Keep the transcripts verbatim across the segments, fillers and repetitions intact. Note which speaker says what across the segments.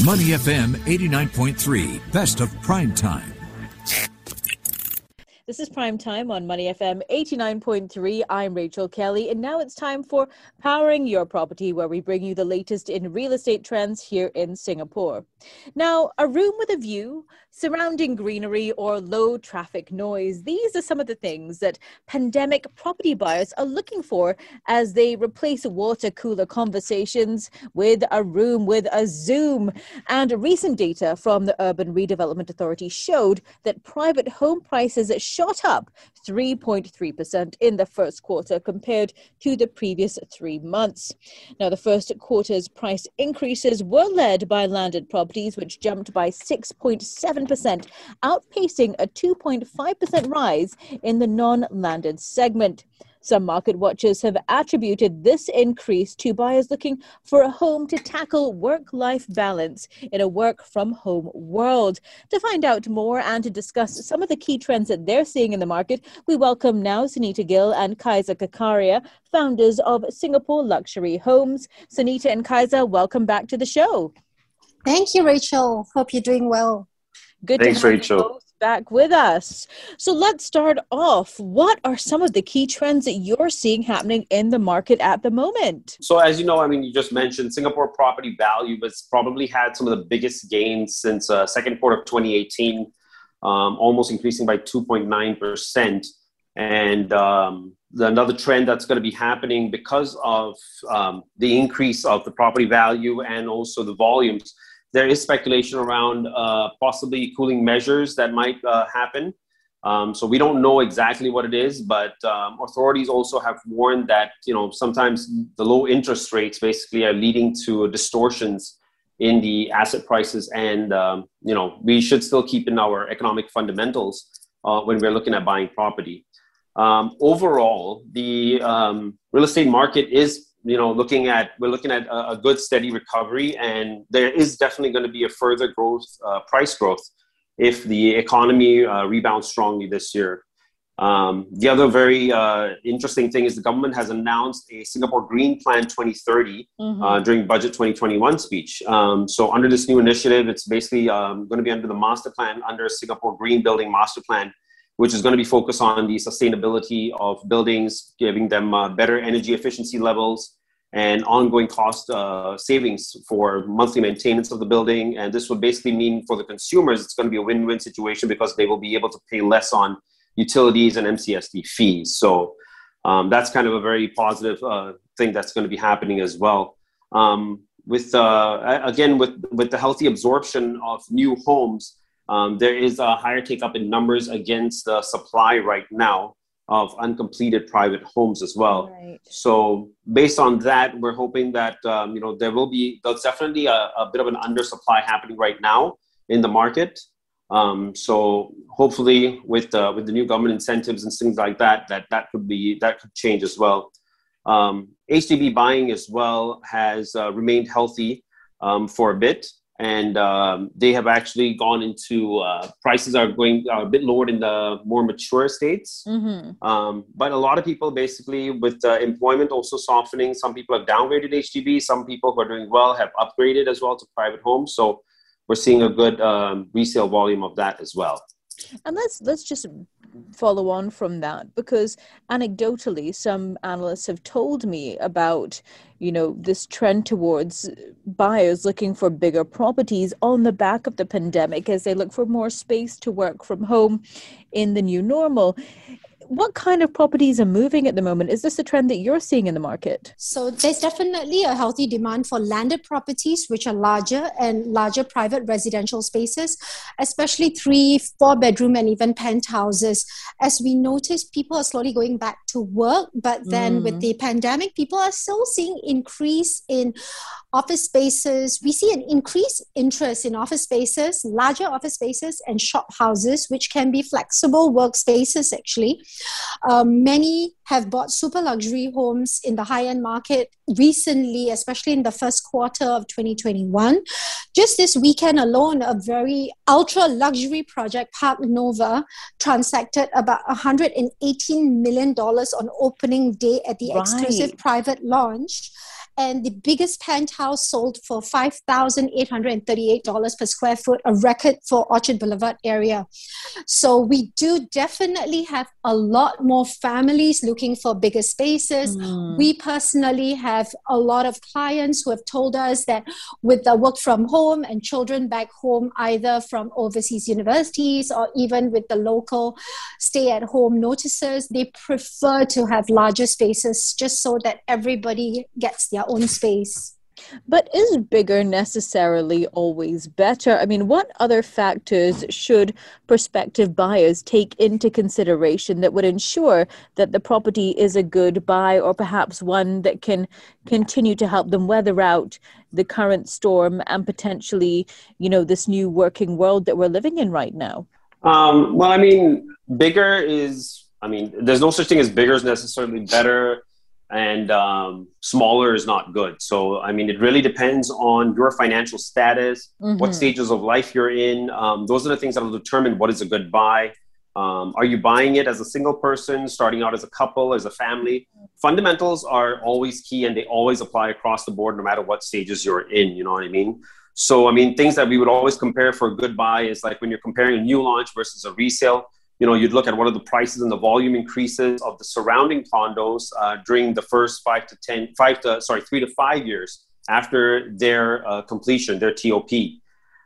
Speaker 1: Money F M eighty-nine point three, best of prime time.
Speaker 2: This is Prime Time on Money F M eighty-nine point three. I'm Rachel Kelly, and now it's time for Powering Your Property, where we bring you the latest in real estate trends here in Singapore. Now, a room with a view, surrounding greenery, or low traffic noise. These are some of the things that pandemic property buyers are looking for as they replace water cooler conversations with a room with a Zoom. And recent data from the Urban Redevelopment Authority showed that private home prices shot up three point three percent in the first quarter compared to the previous three months. Now, the first quarter's price increases were led by landed properties, which jumped by six point seven percent, outpacing a two point five percent rise in the non-landed segment. Some market watchers have attributed this increase to buyers looking for a home to tackle work-life balance in a work-from-home world. To find out more and to discuss some of the key trends that they're seeing in the market, we welcome now Sunita Gill and Kaiser Kakaria, founders of Singapore Luxury Homes. Sunita and Kaiser, welcome back to the show.
Speaker 3: Thank you, Rachel. Hope you're doing well.
Speaker 2: Good
Speaker 4: Thanks,
Speaker 2: to have
Speaker 4: Rachel.
Speaker 2: you both back with us. So let's start off. What are some of the key trends that you're seeing happening in the market at the moment?
Speaker 4: So as you know, I mean, you just mentioned Singapore property value has probably had some of the biggest gains since uh, second quarter of twenty eighteen, um, almost increasing by two point nine percent. And um, the, another trend that's going to be happening because of um, the increase of the property value and also the volumes, there is speculation around uh, possibly cooling measures that might uh, happen. Um, so we don't know exactly what it is, but um, authorities also have warned that, you know, sometimes the low interest rates basically are leading to distortions in the asset prices. And, um, you know, we should still keep in our economic fundamentals uh, when we're looking at buying property. Um, overall, the um, real estate market is you know, looking at, we're looking at a, a good steady recovery, and there is definitely going to be a further growth, uh, price growth, if the economy uh, rebounds strongly this year. Um, the other very uh, interesting thing is the government has announced a Singapore Green Plan twenty thirty mm-hmm. uh, during Budget twenty twenty-one speech. Um, so under this new initiative, it's basically um, going to be under the master plan, under Singapore Green Building Master Plan, which is going to be focused on the sustainability of buildings, giving them uh, better energy efficiency levels and ongoing cost uh, savings for monthly maintenance of the building. And this would basically mean for the consumers, it's going to be a win-win situation because they will be able to pay less on utilities and M C S D fees. So um, that's kind of a very positive uh, thing that's going to be happening as well. Um, with uh, again, with, with the healthy absorption of new homes, Um, there is a higher take-up in numbers against the supply right now of uncompleted private homes as well. Right. So based on that, we're hoping that, um, you know, there will be, there's definitely a, a bit of an undersupply happening right now in the market. Um, so hopefully with, uh, with the new government incentives and things like that, that, that could be, that could change as well. Um, H D B buying as well has uh, remained healthy um, for a bit. And um, they have actually gone into, uh, prices are going are a bit lower in the more mature states. Mm-hmm. Um, but a lot of people basically with uh, employment also softening, some people have downgraded H D B, some people who are doing well have upgraded as well to private homes. So we're seeing a good um, resale volume of that as well.
Speaker 2: And let's let's just follow on from that, because anecdotally, some analysts have told me about, you know, this trend towards buyers looking for bigger properties on the back of the pandemic as they look for more space to work from home in the new normal. What kind of properties are moving at the moment? Is this a trend that you're seeing in the market?
Speaker 3: So there's definitely a healthy demand for landed properties, which are larger and larger private residential spaces, especially three, four bedroom and even penthouses. As we notice, people are slowly going back to work, but then mm. with the pandemic, people are still seeing increase in office spaces. We see an increased interest in office spaces, larger office spaces and shop houses, which can be flexible workspaces actually. Um, many have bought super luxury homes in the high-end market recently, especially in the first quarter of twenty twenty-one. Just this weekend alone, a very ultra-luxury project, Park Nova, transacted about one hundred eighteen million dollars on opening day at the
Speaker 2: right.
Speaker 3: exclusive private launch. and the biggest penthouse sold for five thousand eight hundred thirty-eight dollars per square foot, a record for Orchard Boulevard area. So we do definitely have a lot more families looking for bigger spaces. Mm. We personally have a lot of clients who have told us that with the work from home and children back home, either from overseas universities or even with the local stay-at-home notices, they prefer to have larger spaces just so that everybody gets their own space.
Speaker 2: But is bigger necessarily always better? I mean, what other factors should prospective buyers take into consideration that would ensure that the property is a good buy, or perhaps one that can continue to help them weather out the current storm and potentially, you know, this new working world that we're living in right now?
Speaker 4: Um, well, I mean, bigger is, I mean, there's no such thing as bigger is necessarily better. And um, smaller is not good. So, I mean, it really depends on your financial status, mm-hmm. what stages of life you're in. Um, those are the things that will determine what is a good buy. Um, are you buying it as a single person, starting out as a couple, as a family? Fundamentals are always key, and they always apply across the board, no matter what stages you're in. You know what I mean? So, I mean, things that we would always compare for a good buy is like when you're comparing a new launch versus a resale. You know, you'd look at what are the prices and the volume increases of the surrounding condos uh, during the first five to ten, five to sorry, three to five years after their uh, completion, their T O P.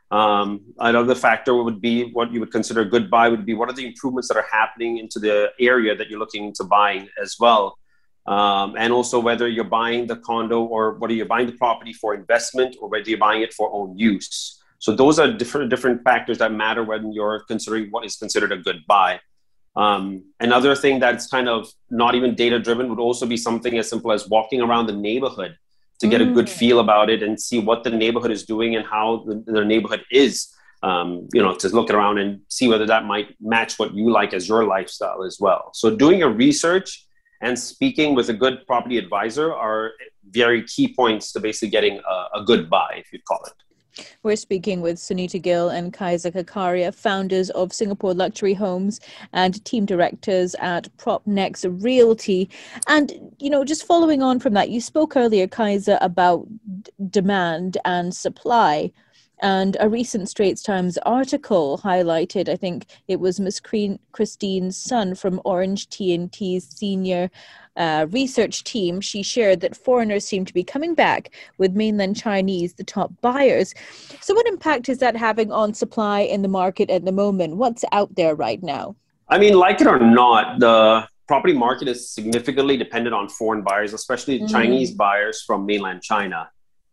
Speaker 4: Um, another factor would be what you would consider a good buy would be what are the improvements that are happening into the area that you're looking into buying as well, um, and also whether you're buying the condo or whether you're buying the property for investment or whether you're buying it for own use. So those are different different factors that matter when you're considering what is considered a good buy. Um, another thing that's kind of not even data driven would also be something as simple as walking around the neighborhood to get mm. a good feel about it and see what the neighborhood is doing and how the, the neighborhood is, um, you know, to look around and see whether that might match what you like as your lifestyle as well. So doing your research and speaking with a good property advisor are very key points to basically getting a, a good buy, if you'd call it.
Speaker 2: We're speaking with Sunita Gill and Kaiser Kakaria, founders of Singapore Luxury Homes and team directors at PropNext Realty. And, you know, just following on from that, you spoke earlier, Kaiser, about d- demand and supply. And a recent Straits Times article highlighted, I think it was Miss Christine Sun from Orange T and T's senior uh, research team. She shared that foreigners seem to be coming back, with mainland Chinese the top buyers. So what impact is that having on supply in the market at the moment? What's out there right now?
Speaker 4: I mean, like it or not, the property market is significantly dependent on foreign buyers, especially mm. Chinese buyers from mainland China.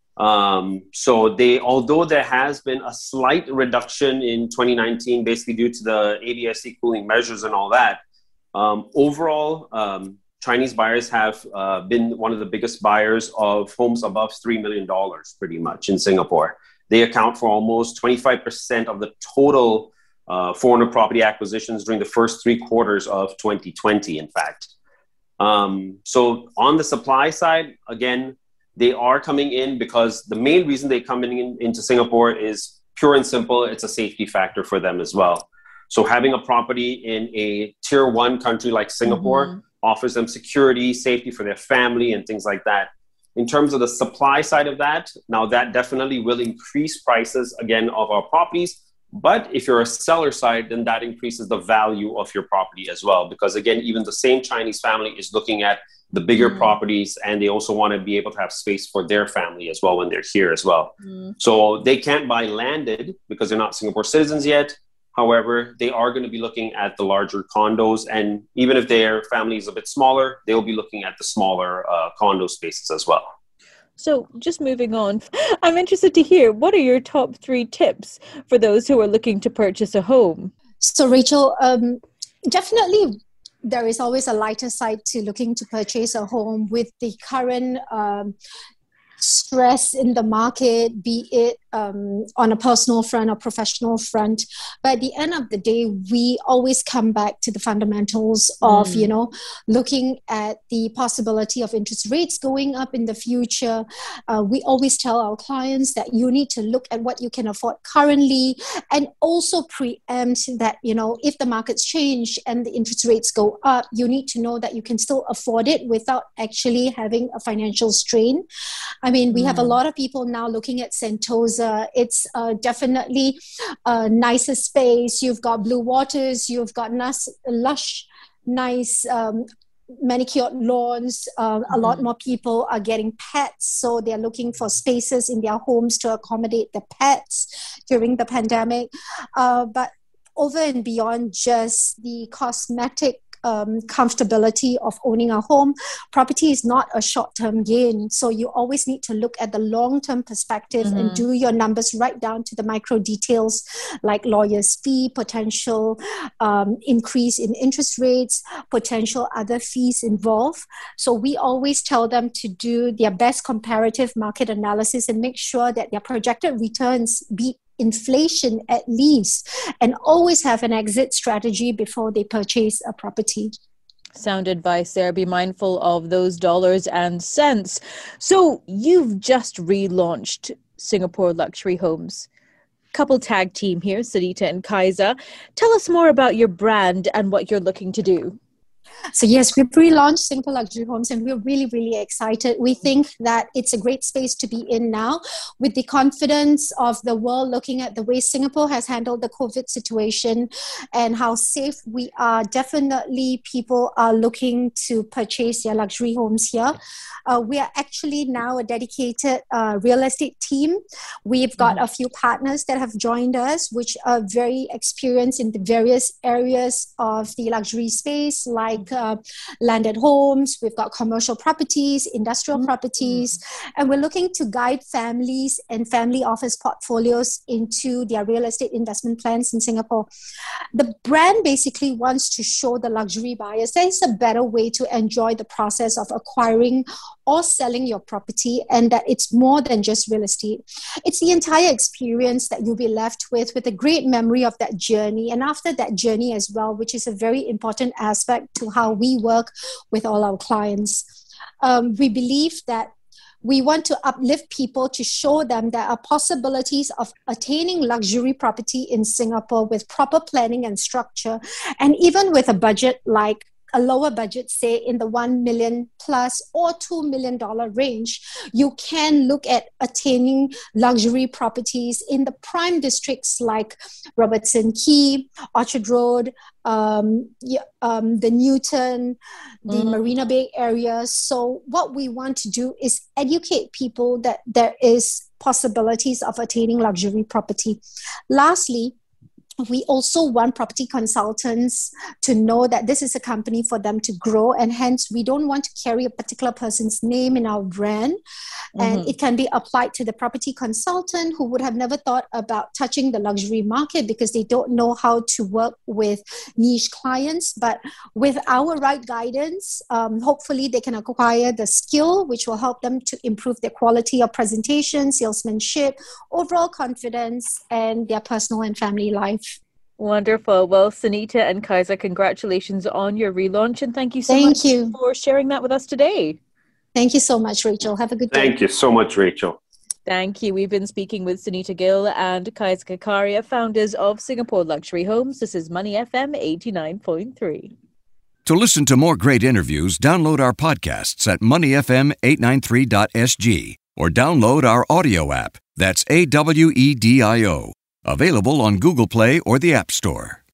Speaker 4: Um, so they, although there has been a slight reduction in twenty nineteen, basically due to the A D S C cooling measures and all that, um, overall, um, Chinese buyers have uh, been one of the biggest buyers of homes above three million dollars pretty much in Singapore. They account for almost twenty-five percent of the total uh, foreigner property acquisitions during the first three quarters of twenty twenty, in fact. Um, so on the supply side, again, they are coming in because the main reason they come in, into Singapore is pure and simple. It's a safety factor for them as well. So having a property in a tier one country like Singapore mm-hmm. offers them security, safety for their family and things like that. In terms of the supply side of that, now that definitely will increase prices again of our properties. But if you're a seller side, then that increases the value of your property as well. Because again, even the same Chinese family is looking at the bigger mm. properties, and they also want to be able to have space for their family as well when they're here as well. Mm. So they can't buy landed because they're not Singapore citizens yet. However, they are going to be looking at the larger condos. And even if their family is a bit smaller, they'll be looking at the smaller uh, condo spaces as well.
Speaker 2: So just moving on, I'm interested to hear, what are your top three tips for those who are looking to purchase a home?
Speaker 3: So Rachel, um, definitely there is always a lighter side to looking to purchase a home with the current um, stress in the market, be it um, on a personal front or professional front. But at the end of the day, we always come back to the fundamentals of, mm. you know, looking at the possibility of interest rates going up in the future. Uh, we always tell our clients that you need to look at what you can afford currently, and also preempt that, you know, if the markets change and the interest rates go up, you need to know that you can still afford it without actually having a financial strain. I mean, we mm. have a lot of people now looking at Sentosa. It's uh, definitely a nicer space. You've got blue waters, you've got nice, lush, nice um, manicured lawns. Uh, mm-hmm. A lot more people are getting pets, so they're looking for spaces in their homes to accommodate the pets during the pandemic. Uh, but over and beyond just the cosmetic Um, comfortability of owning a home, property is not a short-term gain. So you always need to look at the long-term perspective mm-hmm. and do your numbers right down to the micro details, like lawyer's fee, potential um, increase in interest rates, potential other fees involved. So we always tell them to do their best comparative market analysis and make sure that their projected returns beat inflation at least, and always have an exit strategy before they purchase a property.
Speaker 2: Sound advice there. Be mindful of those dollars and cents. So you've just relaunched Singapore Luxury Homes. Couple tag team here, Sunita and Kaiser. Tell us more about your brand and what you're looking to do.
Speaker 3: So yes, we've relaunched Singapore Luxury Homes, and we're really, really excited. We think that it's a great space to be in now, with the confidence of the world looking at the way Singapore has handled the COVID situation and how safe we are. Definitely people are looking to purchase their luxury homes here. Uh, we are actually now a dedicated uh, real estate team. We've got mm-hmm. a few partners that have joined us, which are very experienced in the various areas of the luxury space, like uh, landed homes. We've got commercial properties, industrial mm-hmm. properties, and we're looking to guide families and family office portfolios into their real estate investment plans in Singapore. The brand basically wants to show the luxury buyers there is a better way to enjoy the process of acquiring or selling your property, and that it's more than just real estate. It's the entire experience that you'll be left with, with a great memory of that journey. And after that journey as well, which is a very important aspect to how we work with all our clients. Um, we believe that we want to uplift people to show them there are possibilities of attaining luxury property in Singapore with proper planning and structure, and even with a budget like a lower budget, say in the one million plus or two million dollars range, you can look at attaining luxury properties in the prime districts like Robertson Quay, Orchard Road, um, um, the Newton, the mm. Marina Bay area. So what we want to do is educate people that there is possibilities of attaining luxury property. Lastly, we also want property consultants to know that this is a company for them to grow, and hence we don't want to carry a particular person's name in our brand. Mm-hmm. And it can be applied to the property consultant who would have never thought about touching the luxury market because they don't know how to work with niche clients. But with our right guidance, um, hopefully they can acquire the skill which will help them to improve their quality of presentation, salesmanship, overall confidence, and their personal and family life.
Speaker 2: Wonderful. Well, Sunita and Kaiser, congratulations on your relaunch, and thank you so
Speaker 3: thank
Speaker 2: much
Speaker 3: you.
Speaker 2: for sharing that with us today.
Speaker 3: Thank you so much, Rachel. Have a good day.
Speaker 4: Thank you so much, Rachel.
Speaker 2: Thank you. We've been speaking with Sunita Gill and Kaiser Kakaria, founders of Singapore Luxury Homes. This is Money F M eighty-nine point three.
Speaker 1: To listen to more great interviews, download our podcasts at money f m eight ninety-three dot s g or download our audio app. That's A W E D I O. Available on Google Play or the App Store.